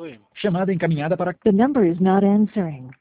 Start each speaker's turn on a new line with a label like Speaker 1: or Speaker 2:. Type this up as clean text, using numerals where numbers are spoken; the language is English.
Speaker 1: Chamada encaminhada para...
Speaker 2: The number is not answering.